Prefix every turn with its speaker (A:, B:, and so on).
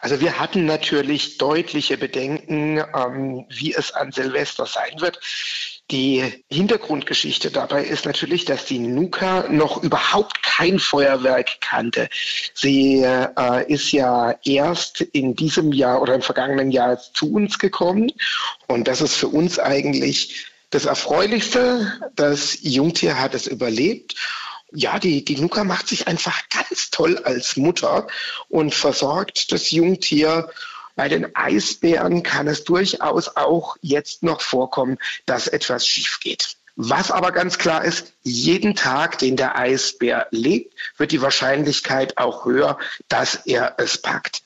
A: Also wir hatten natürlich deutliche Bedenken, wie es an Silvester sein wird. Die Hintergrundgeschichte dabei ist natürlich, dass die Nuka noch überhaupt kein Feuerwerk kannte. Sie ist ja erst in diesem Jahr oder im vergangenen Jahr zu uns gekommen. Und das ist für uns eigentlich das Erfreulichste. Das Jungtier hat es überlebt. Ja, die Nuka macht sich einfach ganz toll als Mutter und versorgt das Jungtier. Bei den Eisbären kann es durchaus auch jetzt noch vorkommen, dass etwas schief geht. Was aber ganz klar ist, jeden Tag, den der Eisbär lebt, wird die Wahrscheinlichkeit auch höher, dass er es packt.